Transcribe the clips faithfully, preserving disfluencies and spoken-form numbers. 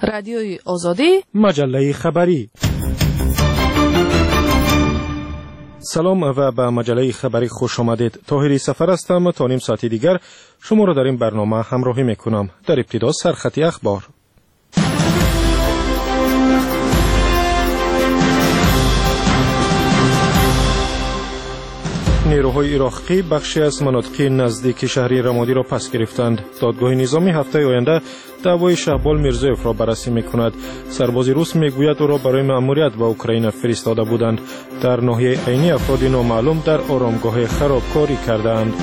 رادیوی آزادی، مجله خبری. سلام و به مجله خبری خوش آمدید. طاهری سفر هستم. تا نیم ساعتی دیگر شما را در این برنامه همراهی میکنم. در ابتدا سرخط اخبار. نیروهای عراقی بخشی از مناطق نزدیک شهر رمادی را پس گرفتند. دادگاه نظامی هفته آینده دعوای شهبال میرزایف را بررسی میکند. سرباز روس میگوید او را برای مأموریت به اوکراین فرستاده بودند. در ناحیه عینی افراد نامعلوم در آرامگاه خرابکاری کردند.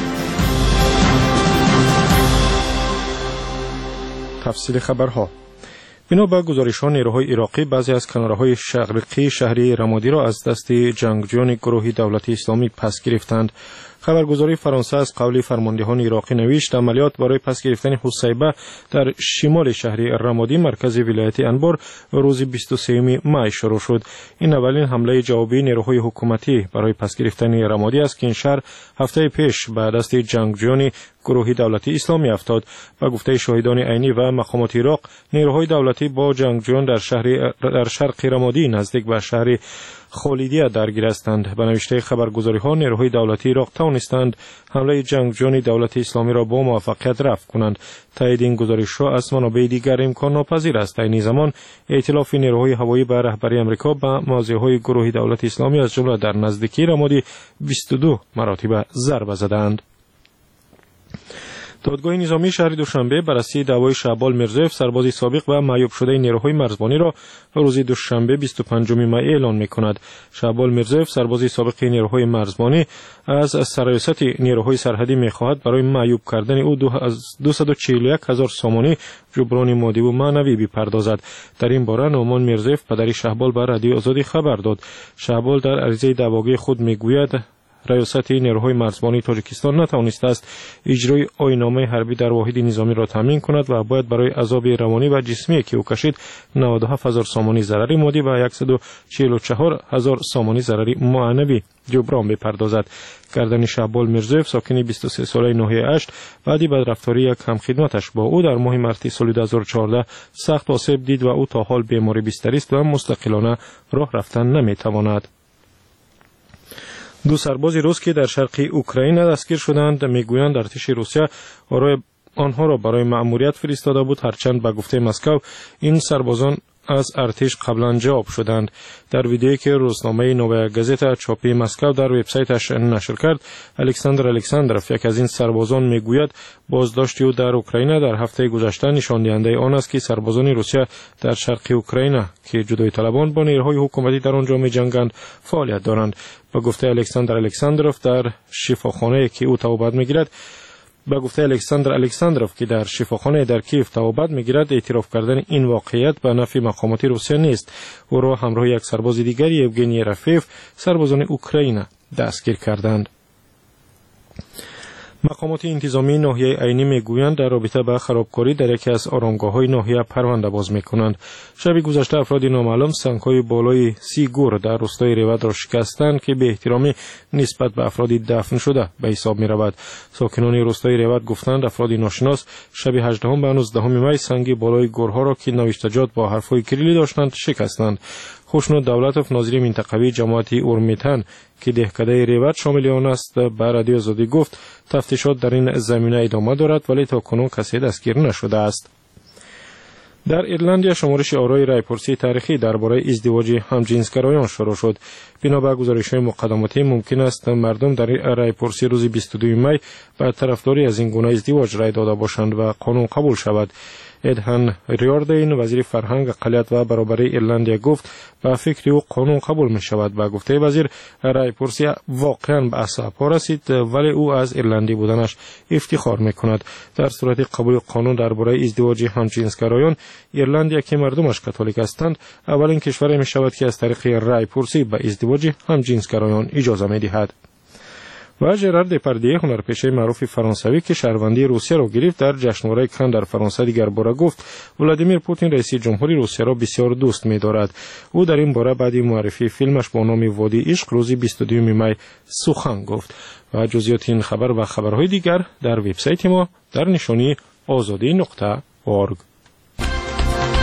تفصیل خبرها. بنا به گزارش‌ها نیروهای عراقی بعضی از کناره‌های شرقی شهری رمادی را از دست جنگجویان گروه دولت اسلامی پس گرفتند. خبرگزاری فرانسه از قول فرماندهان عراقی نوشت عملیات برای پس گرفتن حسیبه در شمال شهر رمادی مرکز ولایت انبار روز بیست و سوم می شروع شد. این اولین حمله جوابی نیروهای حکومتی برای پس گرفتن رمادی است که این شهر هفته پیش به دست جنگجویان گروه دولتی اسلامی افتاد. با گفته شاهدان عینی و مقامات عراق، نیروهای دولتی با جنگجویان در شهر در شرق رمادی نزدیک به شهر خالیدیه درگیر هستند. به نوشته خبرگزاری‌ها نیروهای دولتی عراق توانستند حمله جنگجویان دولت اسلامی را با موفقیت رفع کنند. تایید این گزارش‌ها از منابع دیگر امکان ناپذیر است. در این زمان ائتلاف نیروهای هوایی به رهبری آمریکا به مواضع‌های گروه دولت اسلامی از جمله در نزدیکی رمادی بیست و دو مراتب ضربه زدند. دادگاه نظامی شهر دوشنبه بررسی دعوای شهبال میرزایف سرباز سابق و معیوب شده نیروهای مرزبانی را روز دوشنبه بیست و پنجم می اعلان می‌کند. شهبال میرزایف سرباز سابق نیروهای مرزبانی از سرریاست نیروهای سرحدی می‌خواهد برای معیوب کردن او دویست و چهل و یک هزار سامانی جبران مادی و معنوی بپردازد. در این باره نعمان میرزایف پدر شهبال به رادیو آزادی خبر داد. شهبال در عریضه دعواگوی خود می‌گوید ریاست نیروهای مرزبانی تاجیکستان نتوانسته است اجرای آیین‌نامه حربی در واحد نظامی را تامین کند و باید برای عذاب روانی و جسمی که او کشید نود و هفت هزار سامانی ضرری مادی و صد و چهل و چهار هزار سامانی ضرری معنوی جبران بپردازد. گردن شهبال میرزایف ساکن بیست و سه ساله ناحیه هشت بعدی بدرفتاری یک همخدمتش با او در ماه مارس سال دو هزار و چهارده سخت آسیب دید و او تا حال بیماری بستری است و مستقلانه راه رفتن نمیتواند. دو سرباز روس که در شرق اوکراین دستگیر شدند میگویند ارتش روسیه آنها را برای مأموریت فرستاده بود، هرچند به گفته مسکو این سربازان از ارتش قبلا جواب شدند. در ویدیویی که روزنامه نووایا گازتا چاپی مسکو در وبسایتش نشر کرد، الکساندر الکساندروف یک از این سربازان میگوید بازداشت او در اوکراین در هفته گذشته نشان دهنده آن است که سربازان روسیه در شرق اوکراین که جدایی طلبان با نیروهای حکومتی در آنجا می‌جنگند فعالیت دارند. با گفته الکساندر الکساندروف در شفاخانه که او توبت می‌گیرد با گفته الکساندر الکساندروف که در شفاخانه در کیف توبت می‌گیرد، اعتراف کردن این واقعیت به نفع مقامات روسیه نیست. او را همراه یک سرباز دیگری یوگنی رفیف سربازان اوکراین دستگیر کردند. مقامات انتظامی ناحیه عینی میگویند در رابطه با خرابکاری در یکی از آرامگاه‌های ناحیه پرونده باز می‌کنند. شب گذشته افراد نامعلوم سنگ‌های بالای سی گور در روستای ریوت را شکستند که به احترامی نسبت به افراد دفن شده به حساب می‌رود. ساکنان روستای ریوت گفتند افراد ناشناس شب هجدهم و نوزدهم می سنگ بالای گورها را که نوشتجات با حرف‌های کریلی داشتند شکستند. خوشنود دولتوف ناظر منطقوی جماعت اورمیتن که دهکده ریوت شامل آن است به رادیو آزادی گفت تفتیشات در این زمینه ادامه دارد ولی تا کنون کسی دستگیر نشده است. در ایرلند شمارش آرای رایپرسی تاریخی درباره ازدواج همجنسگرایان شروع شد. بنا به گزارش‌های مقدماتی ممکن است مردم در رایپرسی روز بیست و دو می به طرفداری از این گونه ازدواج رای داده باشند و قانون قبول شود. ادهن ریاردین وزیر فرهنگ، اقلیت و برابری ایرلندیا گفت با فکر او قانون قبول می شود. با گفته وزیر رایپرسی واقعا به اصحاب رسید ولی او از ایرلندی بودنش افتخار می کند. در صورت قبول قانون درباره ازدواج همجنسگرایان، ایرلندیا که مردمش کاتولیک هستند اولین کشور می شود که از طریق رایپرسی به ازدواج همجنسگرایان اجازه می دهد. و ژرار دپاردیه هنرپیشه معروف فرانسوی که شهروندی روسیه را گرفت در جشنواره کن در فرانسه دیگر باره گفت ولادیمیر پوتین رئیس جمهوری روسیه را بسیار دوست می‌دارد. او در این باره بعد معرفی فیلمش با نام وادی عشق روز بیست و دو می سخن گفت. و جزئیات این خبر و خبرهای دیگر در وبسایت ما در نشانی آزادی نقطه اورگ.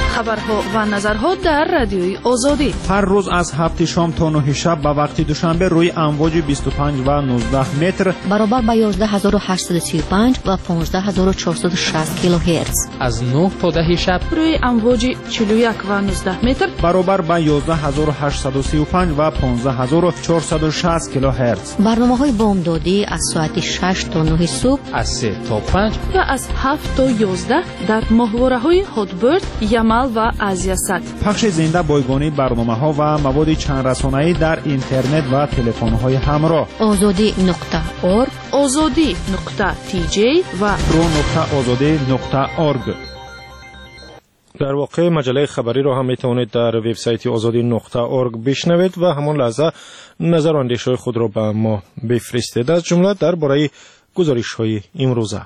خبرها و نظرها در رادیوی آزادی هر روز از هفت شام تا نه شب به وقت دوشنبه روی امواج بیست و پنج و نوزده متر برابر با یازده هزار و هشتصد و سی و پنج و پانزده هزار و چهارصد و شصت کیلوهرتز از نه تا ده شب روی امواج چهل و یک و نوزده متر برابر با یازده هزار و هشتصد و سی و پنج و پانزده هزار و چهارصد و شصت کیلوهرتز. برنامه‌های بامدادی از ساعت شش تا نه صبح، از سه تا پنج و از هفت تا یازده در ماهواره‌های هاتبرد، یمل و آزیاست. پخش زنده بایگانی برنامه‌ها و مواد چند رسانه‌ای در اینترنت و تلفن‌های همراه. آزادی نقطه اورگ، آزادی نقطه تی جی و رو نقطه آزادی نقطه اورگ. در واقع مجله خبری را هم میتوانید در وبسایت آزادی نقطه اورگ بشنوید و همان لحظه نظر و اندیشه‌های خود را به ما بفرستید، از جمله درباره گزارش‌های امروزه.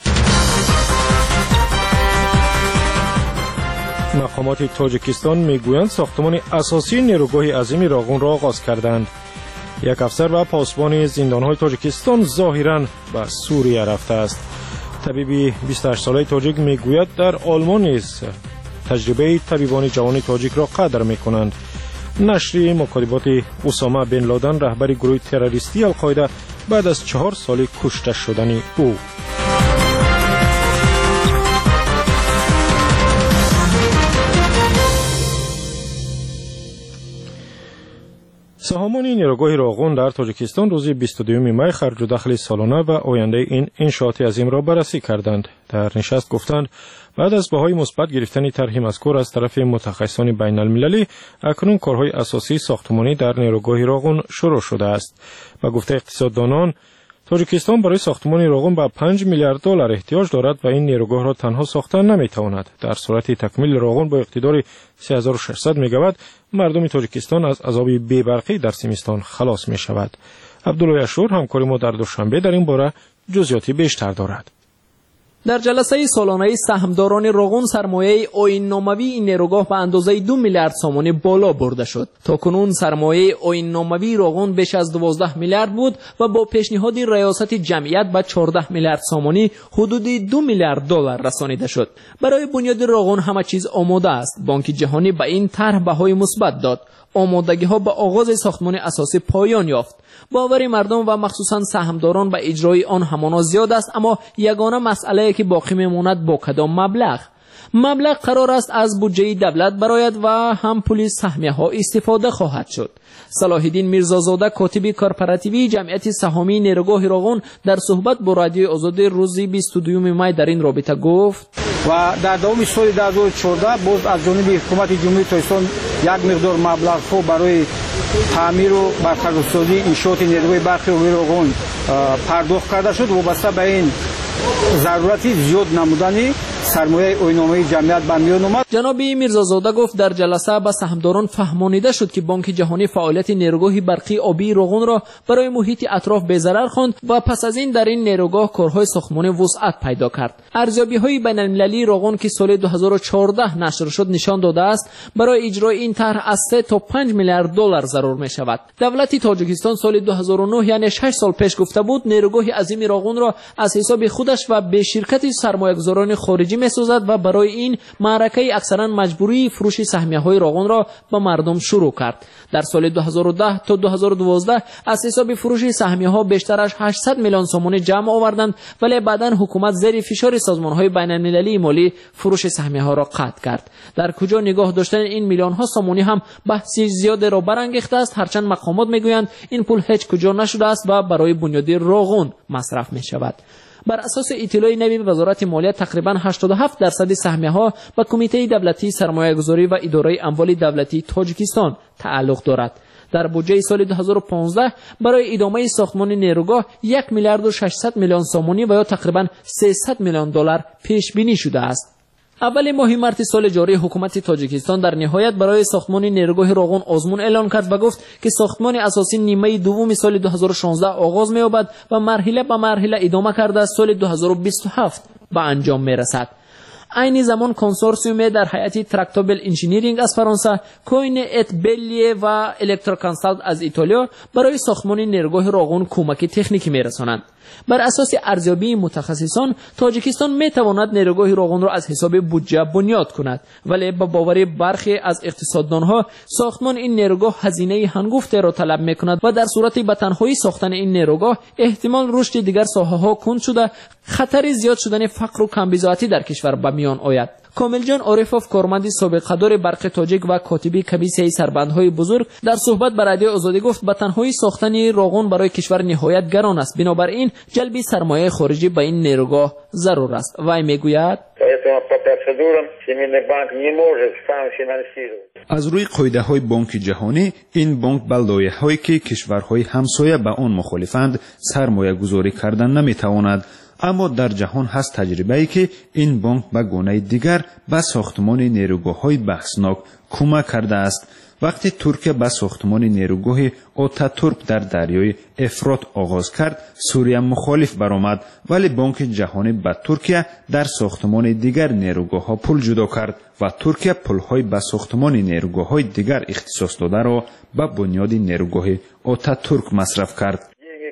مقامات تاجیکستان میگویند ساختمان اساسی نیروگاه عظیم راغون را آغاز کردند. یک افسر و پاسبان زندان‌های تاجیکستان ظاهراً به سوریه رفته است. طبیبی بیست و هشت ساله تاجیک میگوید در آلمان نیز تجربه طبیبان جوان تاجیک را قدر میکنند. نشر مکاتبات اسامه بن لادن رهبر گروه تروریستی القاعده بعد از چهار سال کشته شدن او. سهامان نیروگاه راغون در تاجیکستان روز بیست و دوم می خرج و دخل سالانه و آینده این انشاءات عظیم را بررسی کردند. در نشست گفتند بعد از بهای مثبت گرفتن طرح مذکور از طرف متخصصان بین المللی، اکنون کارهای اساسی ساختمانی در نیروگاه راغون شروع شده است. و گفته اقتصاددانان تاجیکستان برای ساختمان راغون به پنج میلیارد دلار احتیاج دارد و این نیروگاه را تنها ساختن نمیتواند. در صورت تکمیل راغون با اقتدار سه هزار و ششصد مگاوات مردم تاجیکستان از عذاب بی‌برقی در زمستان خلاص می شود. عبدالله اشور همکار ما در دوشنبه در این باره جزئیاتی بیشتر دارد. در جلسه سالانه سهامداران راغون سرمایه آیین‌ناموی این نیروگاه به اندازه دو میلیارد سومانی بالا برده شد. تاکنون سرمایه آیین‌ناموی راغون بیش از دوازده میلیارد بود و با پیشنهاد ریاست جمعیت به چهارده میلیارد سومانی حدود دو میلیارد دلار رسانیده شد. برای بنیاد راغون همه چیز آماده است. بانک جهانی به این طرح بهای مثبت داد. آمادگی ها به آغاز ساختمان اساسی پایان یافت. باور مردم و مخصوصا سهامداران به اجرای آن همانا زیاد است، اما یگانه مسئله که باقی میماند با کدام مبلغ مبلغ قرار است از بودجه دولت برآید و هم پول سهمیه ها استفاده خواهد شد. صلاح الدین میرزازاده کاتب کارپراتیوی جمعیت سهامی نیروگاه راغون در صحبت با رادیوی آزادی روز بیست و دوم می در این رابطه گفت و در دوام سال دو هزار و چهارده باز از جانب حکومت جمهوری تاجیکستان یک مقدار مبلغ ها برای تعمیر و برقرارسازی انشاءات نیروگاه برقی راغون پرداخت کرده شد. وابسته به این ضرورتی زیاد نمودن سرمایه آیین‌ناموی جمعیت به میان آمد. جناب میرزازاده گفت در جلسه به سهامداران فهمانیده شد که بانک جهانی فعالیت نیروگاه برقی آبی راغون را برای محیط اطراف بی‌ضرر خواند و پس از این در این نیروگاه کارهای ساختمانی وسعت پیدا کرد. ارزیابی‌های بین‌المللی راغون که سال دو هزار و چهارده نشر شد نشان داده است برای اجرای این طرح از سه تا پنج میلیارد دلار ضرور می شود. دولت تاجیکستان سال دو هزار و نه یعنی شش سال پیش گفته بود نیروگاه عظیم راغون را از حساب خودش و به شرکت سرمایه‌گذاران خارجی می‌سازد و برای این معرکه اکثرا مجبوری فروش سهمیه‌های راغون را به مردم شروع کرد. در سال دو هزار و ده تا دو هزار و دوازده از حساب فروش سهمیه‌ها بیشتر از هشتصد میلیون سومانی جمع آوردند، ولی بعداً حکومت زیر فشار سازمان‌های بین‌المللی مالی فروش سهمیه‌ها را قطع کرد. در کجا نگاه داشتن این میلیون‌ها سومانی هم بحثی زیاد را برانگیخته است، هرچند مقامات میگویند این پول هیچ کجا نشده است و برای بنیاد راغون مصرف می‌شود. بر اساس اطلاع نوی وزارت مالیه تقریباً هشتاد و هفت درصد سهمیه‌ها به کمیته دولتی سرمایه‌گذاری و اداره اموال دولتی تاجیکستان تعلق دارد. در بودجه سال دو هزار و پانزده برای ادامه ساختمان نیروگاه یک میلیارد و ششصد میلیون سومانی و یا تقریباً سیصد میلیون دلار پیش بینی شده است. اول ماه مارس سال جاری حکومت تاجیکستان در نهایت برای ساختمان نیروگاه راغون آزمون اعلان کرد و گفت که ساختمان اساسی نیمه دوم سال دو هزار و شانزده آغاز می‌یابد و مرحله به مرحله ادامه کرده سال دو هزار و بیست و هفت به انجام می‌رسد. این زمان کنسورسیوم در هیئت ترکتابل انجینیرینگ از فرانسه، کوین ات بلیه و الکتروکانسالت از ایتالیا برای ساختمان نیروگاه راغون کمک تکنیکی می‌رسانند. بر اساس ارزیابی متخصصان تاجیکستان میتواند نیروگاه روغن را از حساب بودجه بنیاد کند، ولی با باور برخی از اقتصاددانها ساختمان این نیروگاه هزینه هنگفتی را طلب میکند و در صورت به تنهایی ساختن این نیروگاه احتمال رشد دیگر ساحه‌ها کند شده خطر زیاد شدن فقر و کمبزاعتی در کشور به میان آید. کامل جان عارفوف، کارمند سابقه‌دار برق تاجیک و کاتبی کمیسیه سربندهای بزرگ، در صحبت با رادیو آزادی گفت به تنهایی ساختن روغن برای کشور نهایت گران است، بنابراین جلب سرمایه خارجی به این نیروگاه ضرور است. وی میگوید از روی قاعده های بانک جهانی این بانک به لایحه‌هایی که کشورهای همسایه به آن مخالفند سرمایه گذاری کردن نمیتواند، اما در جهان هست تجربه‌ای که این بانک به گونه دیگر به ساختمان نیروگاه‌های بحثناک کمک کرده است. وقتی ترکیه به ساختمان نیروگاه آتاتورک در دریای افرات آغاز کرد، سوریه مخالف برآمد، ولی بانک جهانی به ترکیه در ساختمان دیگر نیروگاه‌ها پول جدا کرد و ترکیه پول‌های به ساختمان نیروگاه‌های دیگر اختصاص داده را به بنیاد نیروگاه آتاتورک مصرف کرد.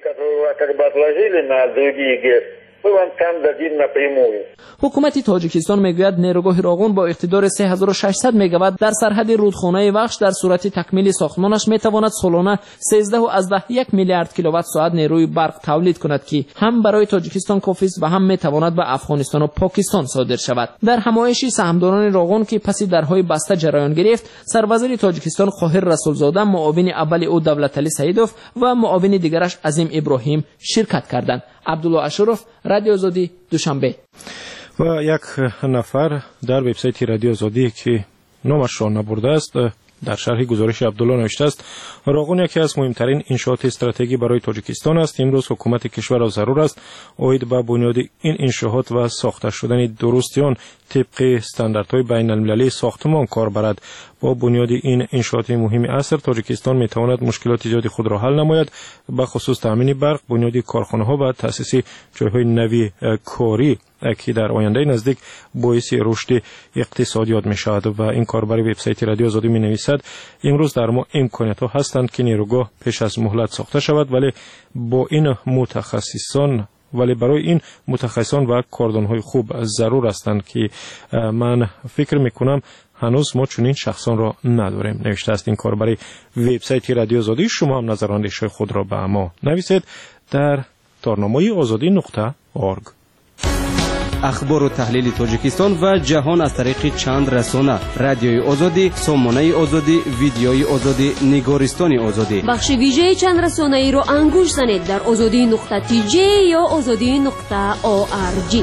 حکومت تاجیکستان میگوید نیروگاه روغن با اقتدار سه هزار و ششصد مگاوات در سرحد رودخانه وخش در صورت تکمیل ساختمانش میتواند سالانه سیزده و یک میلیارد کیلووات ساعت نیروی برق تولید کند که هم برای تاجیکستان کافی است و هم میتواند به افغانستان و پاکستان صادر شود. در همایشی سهامداران روغن که پس درهای بسته جریان گرفت، سروزیر تاجیکستان قاهر رسولزاده، معاون اول او دولتعلی سعیدوف و معاون دیگرش عظیم ابراهیم شرکت کردند. عبدالله اشرف، رادیو آزادی، دوشنبه. و یک نفر در وبسایت رادیو آزادی که نامش را نبرده است در شرح گزارش عبدالله نوشته است: روغن یکی از مهمترین انشاءات استراتژیکی برای تاجیکستان است. امروز حکومت کشور را ضرور است اید به بنیاد این انشاءات و ساخته شدن درستی آن طبق استانداردهای بین المللی ساختمان کار برد. با بنیاد این انشاءات مهم عصر تاجیکستان می تواند مشکلات زیادی خود را حل نماید، به خصوص تامین برق، بنیاد کارخانه‌ها و تأسیس جایهای نوی کاری که در آینده نزدیک باعث رشد اقتصادیات می شود. و این کار برای وبسایت رادیو آزادی می نویسد: امروز در ما امکانات ها هستند که نیروگاه پیش از مهلت ساخته شود، ولی با این متخصصان ولی برای این متخصصان و کاردانهای خوب ضرور هستند که من فکر میکنم هنوز ما چنین شخصان را نداریم. نوشته است این کار برای وبسایت رادیو آزادی. شما هم نظر و اندیشه خود را به ما نویسید در تارنامه آزادی نقطه اورگ. اخبار و تحلیل تاجیکستان و جهان از طریق چند رسانه: رادیوی آزادی، سامانه آزادی، ویدیوی آزادی، نگارستان آزادی. بخش ویژه چند رسانه ای را انگوش زنید در آزادی نقطه تی جی یا آزادی نقطه او آر جی.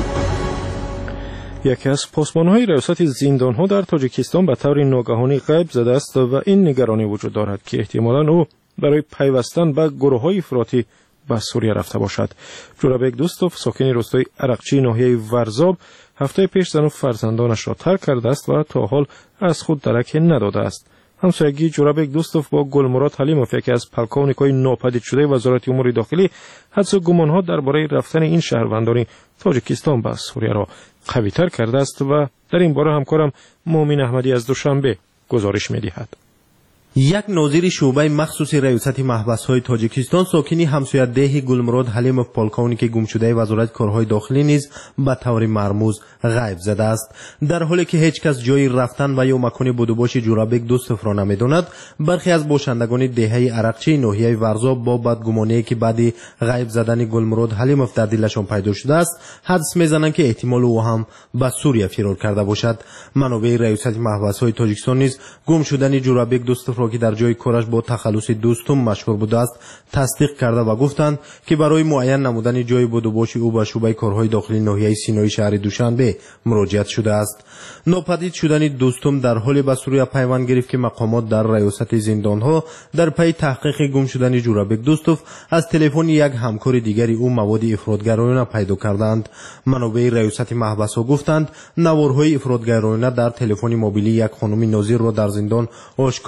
یکی از پاسبان‌های ریاست زندان‌ها در تاجیکستان به طور ناگهانی غیب زده است و این نگرانی وجود دارد که احتمالاً او برای پیوستن به گروه‌های افراطی به سوریه رفته باشد. جورابک دوستوف، ساکن روستای عرقچی ناحیه ورزاب، هفته پیش زن و فرزندانش را ترک کرده است و تا حال از خود درک نداده است. همسایگی جورابک دوستوف با گلمراد حلیموف، یکی از پلکاونیک‌های ناپدید شده وزارت امور داخلی، حدس و گمان‌ها درباره رفتن این شهروندان تاجیکستان به سوریه را قوی‌تر کرده است و در این باره همکارم مومن احمدی از دوشنبه گزارش می‌دهد. یک ناظر شعبه مخصوص ریاست محبس‌های تاجیکستان ساکنی همسایه ده گلمراد حلیموف پالکاونی که گم شده وزارت کارهای داخلی نیز به طور مرموز غیب زده است، در حالی که هیچ کس جای رفتن و یا مکان بودوباش جورابک دوستوف را نمی‌داند. برخی از باشندگان دهه عرقچی ناحیه ورزاب با بدگمانی که بعد غیب زدن گلمراد حلیموف در دلشان پیدا شده است حدس می‌زنند که احتمال او هم به سوریه فرار کرده باشد. منابع ریاست محبس‌های تاجیکستان نیز گم شدن جورابک دوستوف که در جای کارش با تخلص دوستم مشهور بوده است تصدیق کرده و گفتند که برای معین نمودن جای بودوباش او به شعبه کارهای داخلی ناحیه سینایی شهر دوشنبه مراجعه شده است. ناپدید شدن دوستم در حالی به سوریه پیوند گرفت که مقامات در ریاست زندانها در پی تحقیق گم شدن جورابک دوستوف از تلفن یک همکار دیگری او مواد افراطگرایانه پیدا کردند. منابع ریاست محبس‌ها گفتند نوارهای افراطگرایانه در تلفن موبیلی یک خانم ناظر را در زندان آشکار کردند.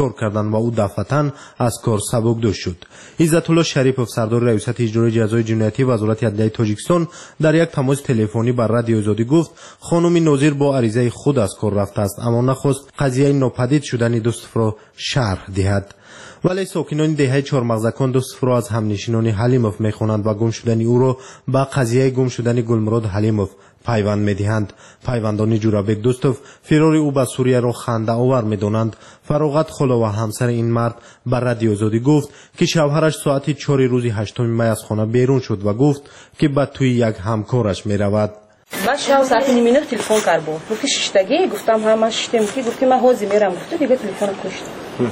و او دفعتاً از کار سبکدوش شد. عزت الله شریفوف سردار ریاست اجرایی جزای جنایتی وزارت عدلیه تاجیکستان در یک تماس تلفنی بر رادیو آزادی گفت خانم ناظر با عریضه خود از کار رفته است، اما نخواست قضیه ناپدید شدن دوستف را شرح دهد. ولی ساکنان دهه چهارمغزکان دوستف را از همنشینان حلیموف میخوانند و گم شدن او را با قضیه گم شدن گلمراد حلیموف پیوند میدهند. پیوندان جورابک دوستف فرار او به سوریه را خنده آور میدانند. فراغت خلا و همسر این مرد بر رادیو آزادی گفت که شوهرش ساعت چهار روز هشتم می از خانه بیرون شد و گفت که به توی یک همکارش میرود. بعد شب ساعت نیمینه تلفن کرد بود. گفت ششتگی گفتم ها من ششتم کی گفت من حاضر میرم گفت دیگه تلفن کشت.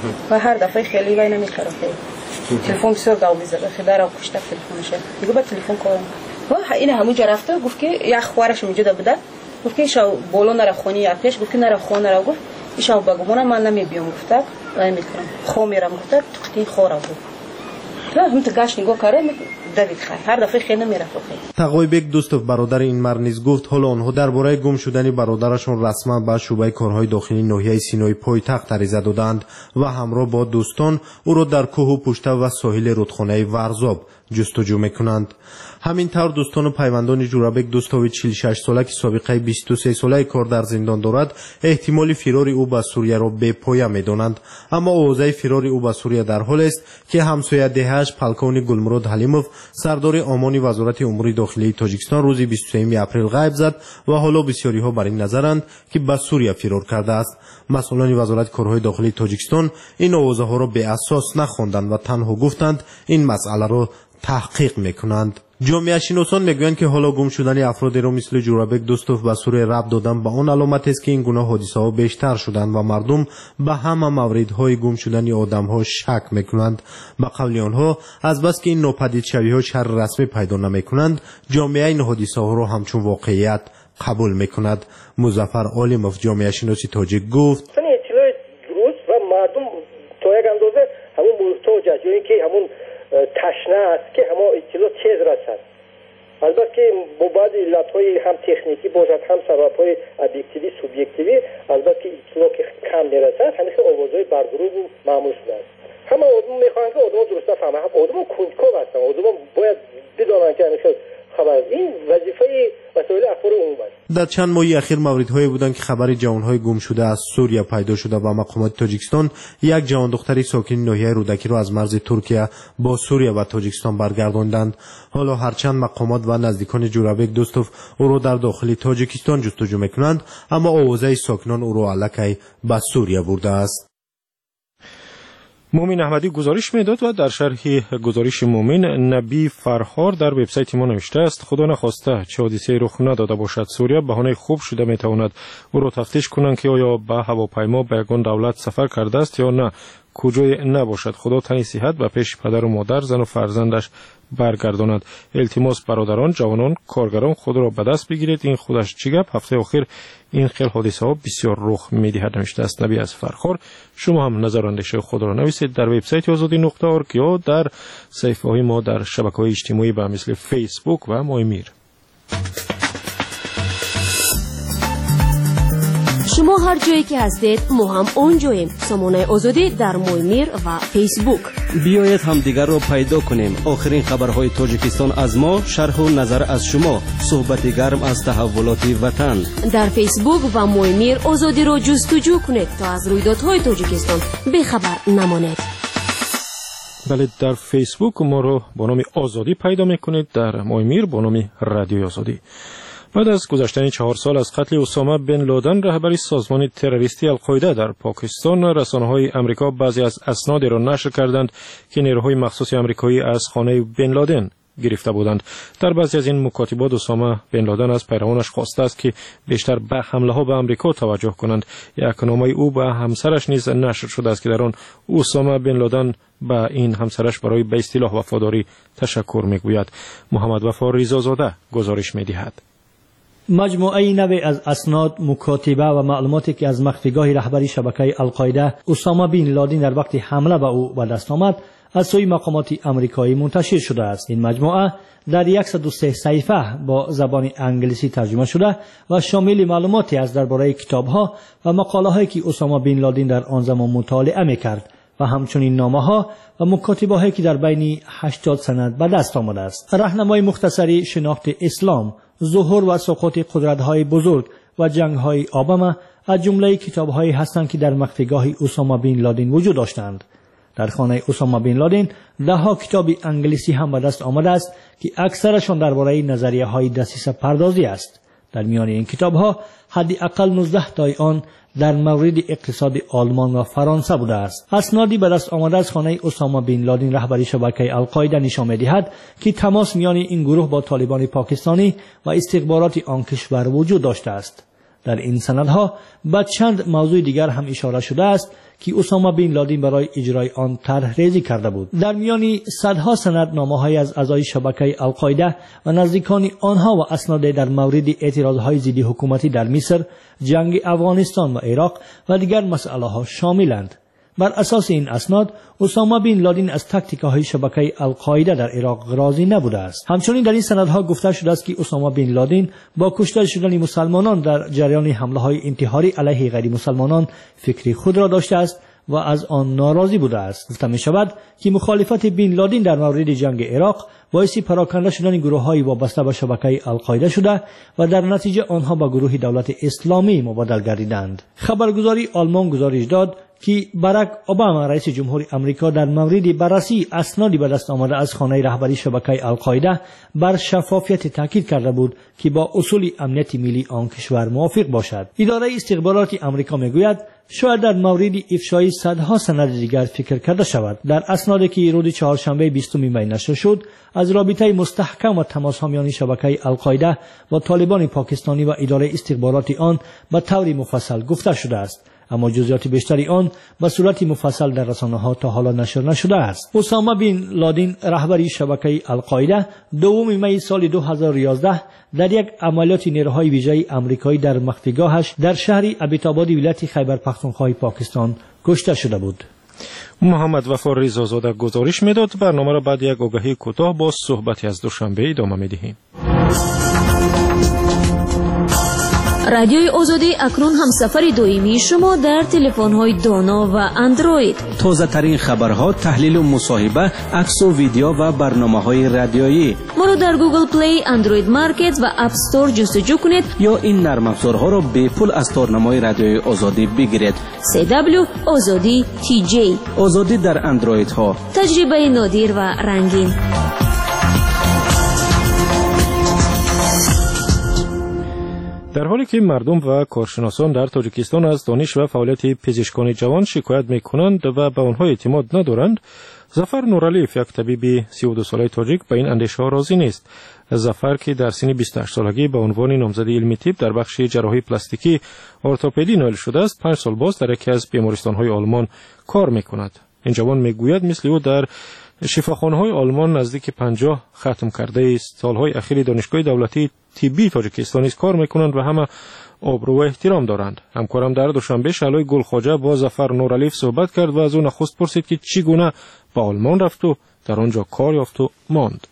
و هر دفعه خیلی وای نمیکرد. تلفن بسیار گاو میزد. خدا را کشت تلفنش. دیگه با تلفن کردم. و این همون جا رفته گفت که یک خوارش میجوده بوده. گفت که شو بالا نره خونی ارتش گفت که نره خونه را گفت ایشو بگم من نمیبیام گفت وای میکنم. خو میرم گفت تقتی خورا بود. نه هم تگاش نگاه کرده دوید خیر هر دفعه خیلی نمیرفت. تقایبک دوستف برادر این مرد نیز گفت حالا آنها درباره گم شدن برادرشان رسما به شعبه کارهای داخلی ناحیه سینای پایتخت عریضه دادند و همراه با دوستان او را در کوه و پشته و ساحل رودخانه ورزاب جستجو میکنند. همین طور دوستان و پیوندان جورابک دوستاوی چهل و شش ساله که سابقه بیست و سه ساله کار در زندان دارد احتمال فرار او به سوریه را به پایه میدانند، اما اوضاع فرار او به سوریه در حال است که همسایه دهش پلکان گلمراد حلیموف سردار آمانی وزارت امور داخلی تاجیکستان روز بیست و سوم اپریل غیب زد و حالا بسیاری ها بر این نظرند که به سوریه فرار کرده است. مسئولان وزارت کارهای داخلی تاجیکستان این اوضاع ها را به اساس نخواندند و تنها گفتند این مسئله را تحقیق میکنند. جامعه شناسان میگویند که حالا گم شدن افرادی را مثل جورابک دوستوف به سوریه ربط دادن به آن علامت است که این گونه حادثه ها بیشتر شدند و مردم به همه موردهای گم شدن آدم ها شک میکنند. به قول آنها از بس که این ناپدید شوی ها شر رسمی پیدا نمیکنند جامعه این حادثه ها را همچون واقعیت قبول میکند. مظفر عالموف جامعه شناسی تاجیک گفت اطلاع درست و مردم تا یک اندازه همون محتاج است یا اینکه همون تشنه است که همه اطلاع تیز رسد. البته که با بعض علتهای هم تکنیکی باشد هم سببهای ابیکتیوی سوبیکتیوی البته که اطلاع که کم میرسد همیشه آوازهای برگروه و معمول شده است. همه آدم میخواهند که آدم درست نفهمه، آدم کنجکاو هستند، آدم باید بدانند که همیشه خبر این وظیفه وسایل اخبار عمومی است. در چند ماه اخیر موردهایی بودند که خبر جوانهای گم شده از سوریه پیدا شده و مقامات تاجیکستان یک جوان دختری ساکن ناحیه رودکی را از مرز ترکیه با سوریه و تاجیکستان برگرداندند. حالا هرچند مقامات و نزدیکان جورابک دوستوف او را در داخل تاجیکستان جستجو میکنند، اما اوضاع ساکنان او را الکی به سوریه برده است. مومن احمدی گزارش میداد و در شرح گزارش مومن نبی فرخار در وبسایت ما نوشته است خدا نخواسته چه حادثه‌ای رخ نداده باشد سوریه بهانه خوب شده میتواند او را تفتیش کنند که آیا به هواپیما به یگان دولت سفر کرده است یا نه، کجای نباشد. خدا تنی صحت به پیش پدر و مادر زن و فرزندش برگرداند. التماس برادران جوانان کارگران خود را به دست بگیرید. این خودش چی گپ؟ هفته اخیر این خیل حادثه ها بسیار رخ میدهد نوشته است نبی از فرخار. شما هم نظر و اندیشه خود را نویسید در وبسایت آزادی نقطه اورگ یا در صفحه های ما در شبکه‌های اجتماعی به مثل فیسبوک و مایمیر. شما هر جایی که هستید ما هم اونجاییم. سامانه آزادی در مایمیر و فیسبوک. بیایید هم دیگر را پیدا کنیم. آخرین خبرهای تاجیکستان از ما، شرح و نظر از شما، صحبت گرم از تحولات وطن. در فیسبوک و مایمیر آزادی را جستجو کنید تا از رویدادهای تاجیکستان بیخبر نمانید. بله، در فیسبوک ما را با نام آزادی پیدا میکنید، در مایمیر با نام رادیو آزادی. بعد از گذشتن چهار سال از قتل اسامه بن لادن رهبر سازمان تروریستی القاعده در پاکستان، رسانه‌های آمریکا بعضی از اسنادی را نشر کردند که نیروهای مخصوص آمریکایی از خانه بن لادن گرفته بودند. در بعضی از این مکاتبات اسامه بن لادن از پیروانش خواسته است که بیشتر به حمله‌ها به آمریکا توجه کنند. یک نامه او به همسرش نیز نشر شده است که در آن اسامه بن لادن به این همسرش برای به اصطلاح وفاداری تشکر می‌گوید. محمد وفا ریزازاده گزارش می‌دهد. مجموعه نوی از اسناد، مکاتبه و معلوماتی که از مخفیگاه رهبری شبکه القاعده اسامه بن لادن در وقت حمله به او به دست آمد از سوی مقامات آمریکایی منتشر شده است. این مجموعه در صد و سه صفحه با زبان انگلیسی ترجمه شده و شامل معلوماتی از درباره کتاب‌ها و مقاله‌هایی که اسامه بن لادن در آن زمان مطالعه می‌کرد و همچنین نامه‌ها و مکاتبه‌هایی که در بین هشتاد سند به دست آمده است. راهنمای مختصری شناخت اسلام، ظهور و سقوط قدرت‌های بزرگ و جنگ‌های اوباما از جمله کتاب‌هایی هستند که در مخفیگاه اسامه بن لادن وجود داشتند. در خانه اسامه بن لادن ده‌ها کتاب انگلیسی هم به دست آمده است که اکثرشان درباره نظریه‌های دسیسه پردازی است. در میان این کتاب‌ها حداقل نوزده تای آن در مورد اقتصاد آلمان و فرانسه بوده است. اسنادی به دست آمده از خانه اسامه بن لادن رهبری شبکه القاعده نشان می‌دهد که تماس میان این گروه با طالبان پاکستانی و استخبارات آن کشور وجود داشته است. در این سندها به چند موضوع دیگر هم اشاره شده است که اسامه بن لادن برای اجرای آن طرح ریزی کرده بود. در میان صدها سند نامه‌های از اعضای شبکه القاعده و نزدیکان آنها و اسناد در مورد اعتراضهای ضد حکومتی در مصر، جنگ افغانستان و عراق و دیگر مسائل‌ها شاملند. بر اساس این اسناد اسامه بن لادن از تاکتیک‌های شبکه القاعده در عراق راضی نبوده است. همچنین در این سندها گفته شده است که اسامه بن لادن با کشته شدن مسلمانان در جریان حمله‌های انتحاری علیه غیر مسلمانان فکری خود را داشته است و از آن ناراضی بوده است. گفته می شود که مخالفت بن لادن در مورد جنگ عراق باعث پراکنده شدن گروه‌های وابسته به شبکه القاعده شده و در نتیجه آنها به گروه دولت اسلامی مبادله گردیدند. خبرگزاری آلمان گزارش داد که باراک اوباما رئیس جمهور آمریکا در مورد بررسی اسنادی به دست آمده از خانه رهبری شبکه القاعده بر شفافیت تاکید کرده بود که با اصول امنیت ملی آن کشور موافق باشد. اداره استخبارات آمریکا میگوید شاید در مورد افشای صدها سند دیگر فکر کرده شود. در اسنادی که روز چهارشنبه بیستم می نشر شد از رابطه مستحکم و تماس‌ها میان شبکه القاعده و طالبان پاکستانی و اداره استخبارات آن به طور مفصل گفته شده است، اما جزئیات بیشتری آن به صورت مفصل در رسانه‌ها تا حالا نشر نشده است. اسامه بن لادن رهبری شبکه القاعده دوم می سال دو هزار و یازده در یک عملیات نیروهای ویژه آمریکایی در مخفیگاهش در شهر ابیتاباد ولایت خیبر پختونخوا پاکستان کشته شده بود. محمد وفار رضازاده گزارش میداد. برنامه را بعد یک آگهی کوتاه با صحبتی از دوشنبه ادامه میدهیم. رادیوی آزادی اکنون همسفر دائمی شما در تلفن‌های دانا و اندروید. تازه ترین خبرها، تحلیل و مصاحبه، عکس و ویدیو و برنامه‌های رادیویی. ما را در گوگل پلی، اندروید مارکت و اپ استور جستجو کنید یا این نرم افزارها را به پول از تارنمای رادیوی آزادی بگیرید. سی دبلیو آزادی تی جی. آزادی در اندروید ها. تجربه نادر و رنگین. در حالی که مردم و کارشناسان در تاجیکستان از دانش و فعالیت پزشکان جوان شکایت میکنند و به آنها اعتماد ندارند، ظفر نورالیف، یک طبیب سی و دو ساله تاجیک، به این اندیشه ها راضی نیست. ظفر که در سن بیست و هشت سالگی به عنوان نامزد علمی طب در بخش جراحی پلاستیکی ارتوپدی نائل شده است، پنج سال باز در یکی از بیمارستان‌های آلمان کار میکند. این جوان میگوید مثل او در شفاخانه‌های آلمان نزدیک پنجاه ختم کرده سالهای اخیر دانشگاه دولتی طبی تاجیکستان نیز کار میکنند و همه آبرو و احترام دارند. همکارم در دوشنبه شعلای گلخواجه با ظفر نورالیف صحبت کرد و از او نخست پرسید که چگونه به آلمان رفت و در آنجا کار یافت و ماند.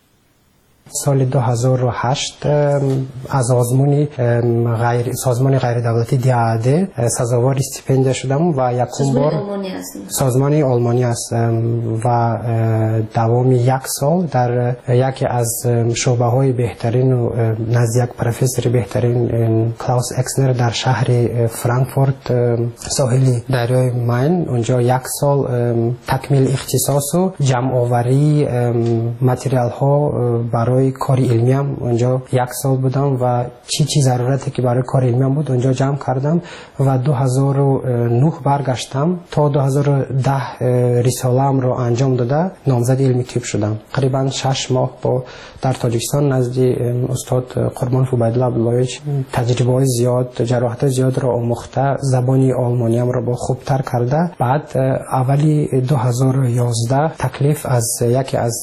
سال دو هزار و هشت از آزمونی غیر سازمان غیر دولتی دیاده سزاوار استیپندیا شدم و یکم بار سازمان آلمانی هستم و دوام یک سال در یکی از شعبه های بهترین و نزد یک پروفسور بهترین کلاوس اکسنر در شهر فرانکفورت ساحلی دریای ماین، اونجا یک سال تکمیل اختصاص و جمع آوری متریال ها برای کار علمی هم اونجا یک سال بودم و چی چی ضرورتی که برای کار علمی هم بود اونجا جمع کردم و دو هزار و نه برگشتم تا دو هزار و ده رساله‌ام رو انجام داده نامزد علمی طب شدم. تقریبا شش ماه با در تاجیکستان نزد استاد قربان فوبایدالله عبداللهیچ تجربه زیاد، جراحت زیاد را آموخته، زبان آلمانی هم را با خوبتر کرده. بعد اولی دو هزار و یازده تکلیف از یکی از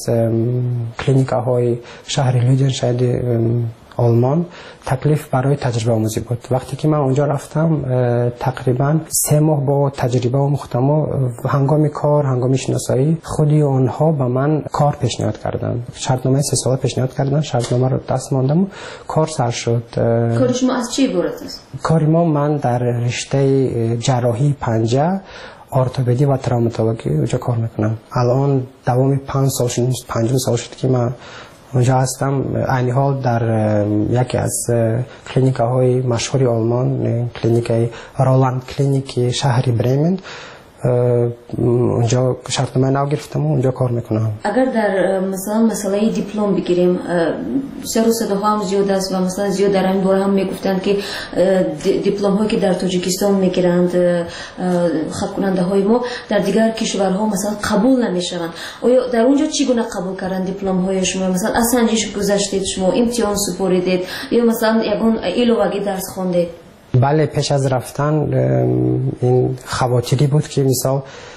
کلینیک‌های شهر لیدن شاید آلمان تکلیف برای تجربه آموزی بود. وقتی که من اونجا رفتم تقریبا سه ماه با تجربه آموختم و هنگام کار، هنگام شناسایی خودی اونها به من کار پیشنهاد کردن. شرطنامه سه ساله پیشنهاد کردن، شرطنامه رو دست ماندم و کار سر شد. کار شما از چی عبارت است؟ کار ما من در رشته جراحی پنجه ارتوپدی و تروماتولوژی اونجا کار میکنم. الان دوام پنج سال شد، پنجم سال شد که من اونجا هستم. عین حال در یکی از کلینیک‌های مشهور آلمان، کلینیک رولند کلینیک شهر برمن، اونجا شرطنامه نو گرفتم و اونجا کار میکنم. اگر در مثلا مسئله دیپلم بگیریم، سر و صداها هم زیاد است و مثلا زیاد در این باره هم میگفتند که دیپلم هایی که در تاجیکستان میگیرند خط کننده های ما در دیگر کشورها مثلا قبول نمیشوند. آیا در اونجا چی گونه قبول کردن دیپلم های شما؟ مثلا از سنجش گذشتید، شما امتحان سپردید یا مثلا یگان ایلوگی درس خواندید؟ بله، پیش از رفتن این خواطری بود که مثال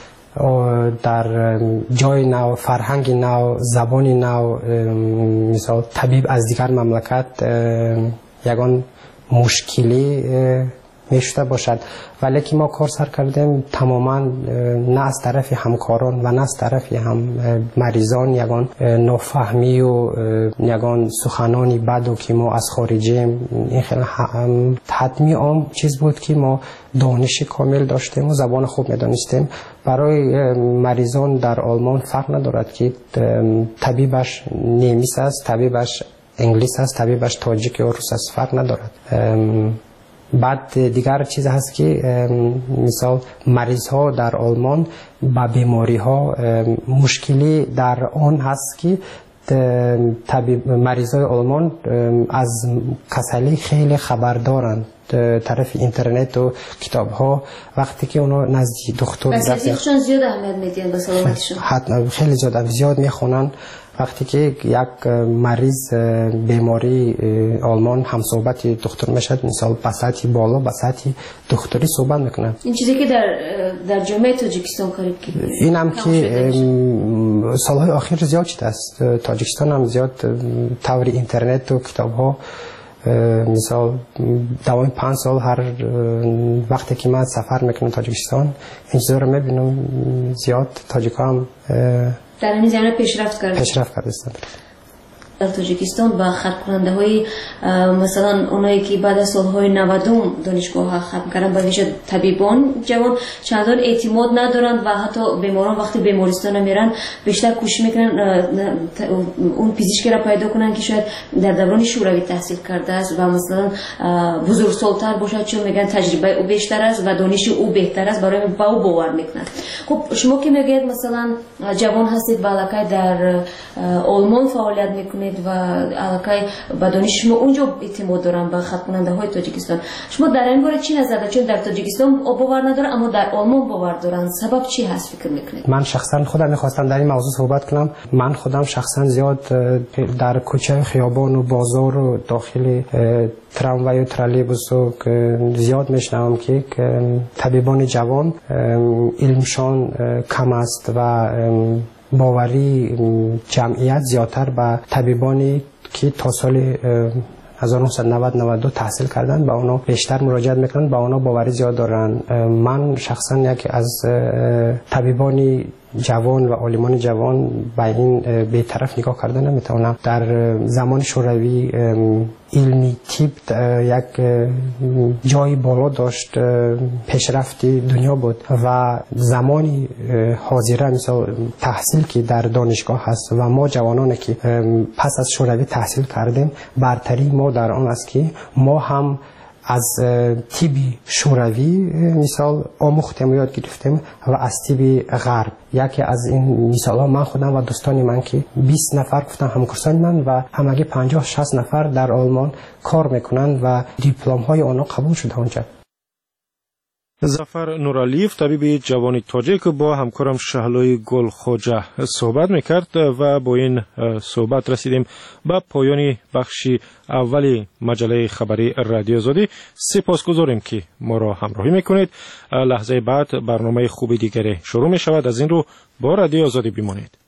در جای نو، فرهنگ نو، زبان نو، مثال طبیب از دیگر مملکت یگان مشکلی میشته باشد، ولی که ما کار سر کردیم تماما نه از طرف همکاران و نه از طرف هم مریضان یگان نافهمی و یگان سخنانی بد و که ما از خارجیم، این خیلی حتمی عام چیز بود که ما دانش کامل داشتیم و زبان خوب میدانستیم. برای مریضان در آلمان فرق ندارد که طبیبش نیمیس است، طبیبش انگلیس است، طبیبش تاجیک یا روس است، فرق ندارد. بعد دیگر چیز هست که مثال مریض ها در آلمان با بیماری ها مشکلی در آن هست که طبیب مریض های آلمان از کسلی خیلی خبر دارند، طرف اینترنت و کتاب ها. وقتی که اونا نزدیک دکتر رفتن زیاد اهمیت میدن به سلامتیشون، حتما خیلی زیاد زیاد میخونن. وقتی که یک مریض بیماری آلمان هم صحبت دکتر میشد، مثال بساطی بالا بساطی دکتری صحبت میکنن. این چیزی که در در جامعه تاجیکستان قریب که این هم که سالهای اخیر زیاد شده است. تاجیکستان هم زیاد طور اینترنت و کتاب ها، مثال دوام پنج سال هر وقتی که من سفر میکنم تاجیکستان این چیزا رو میبینم، زیاد تاجیکا هم در این زمینه پیشرفت کرده پیشرفت کرده است. در تاجیکستان با خط کننده های مثلا اونایی که بعد از سالهای نود دانشگاه ها ختم کردن، به ویژه طبیبان جوان چندان اعتماد ندارند و حتی بیماران وقتی بیمارستان میرن بیشتر کوشش میکنن اون پزشکی را پیدا کنن که شاید در دوران شوروی تحصیل کرده است و مثلا بزرگسال‌تر باشد، چون میگن تجربه او بیشتر است و دانش او بهتر است، برای با او باور میکنن. خب شما که میگید مثلا جوان هستید و علاقه در آلمان فعالیت میکنید و علاقه با دانش شما اونجا اعتماد دارن به خط کننده های تاجیکستان، شما در این باره چی نظر دارید؟ چون در تاجیکستان باور ندارن اما در آلمان باور دارن، سبب چی هست فکر میکنید؟ من شخصا خودم میخواستم در این موضوع صحبت کنم. من خودم شخصا زیاد در کوچه خیابان و بازار و داخل تراموای و ترالیبوس و زیاد میشنوم که طبیبان جوان علمشان کم است و باوری جمعیت زیادتر به طبیبانی که تا سال هزار و نهصد و نود نود و دو تحصیل کردن با اونا بیشتر مراجعت میکنن، با اونا باوری زیاد دارن. من شخصا یکی از طبیبانی جوان و عالمان جوان به این به طرف نگاه کردن نمیتونم. در زمان شوروی علمی تیپ یک جای بالا داشت، پیشرفتی دنیا بود و زمانی حاضره مثلا تحصیل که در دانشگاه هست و ما جوانانی که پس از شوروی تحصیل کردیم، برتری ما در آن است که ما هم از تیبی شوروی مثال آموختیم و یاد گرفتیم و از تیبی غرب. یکی از این مثال ها من خودم و دوستانی من که بیست نفر گفتن همکاران من و همگی پنجاه شصت نفر در آلمان کار میکنن و دیپلم های آنها قبول شده اونجا. ظفر نورالیف طبیب جوان تاجیک با همکارم شهلوی گل خوجه صحبت میکرد و با این صحبت رسیدیم به پایان بخش اولی مجله خبری رادیو آزادی. سپاسگزاریم که ما را همراهی میکنید. لحظه بعد برنامه خوبی دیگری شروع می شود. از این رو با رادیو آزادی بمانید.